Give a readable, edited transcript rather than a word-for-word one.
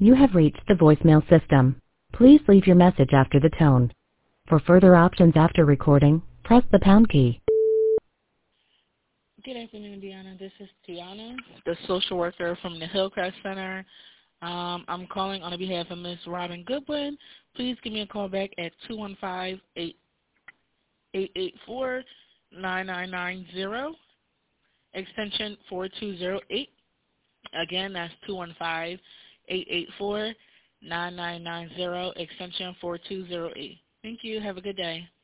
You have reached the voicemail system. Please leave your message after the tone. For further options after recording, press the pound key. Good afternoon, Deanna. This is Tiana, the social worker from the Hillcrest Center. I'm calling on behalf of Ms. Robin Goodwin. Please give me a call back at 215-884-9990, extension 4208. Again, that's 215-884-9990, extension 4208. Thank you. Have a good day.